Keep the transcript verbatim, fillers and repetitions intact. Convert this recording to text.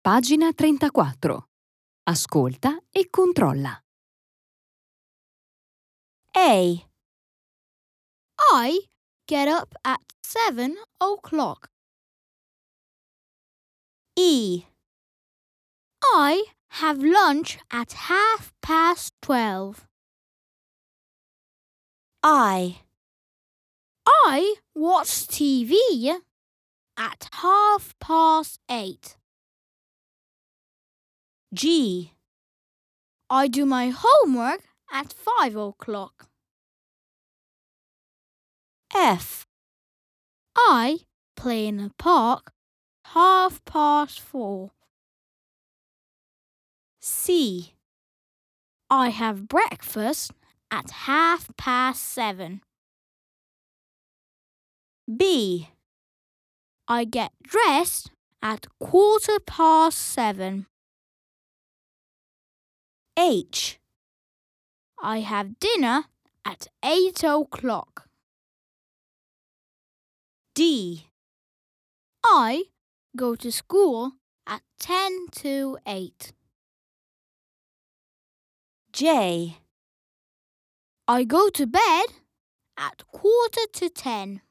Pagina trentaquattro. Ascolta e controlla. A. I get up at seven o'clock. E. I have lunch at half past twelve. I. I watch T V at half past eight. G. I do my homework at five o'clock. F. I play in the park half past four. C. I have breakfast at half past seven. B. I get dressed at quarter past seven. H. I have dinner at eight o'clock. D. I go to school at ten to eight. J. I go to bed at quarter to ten.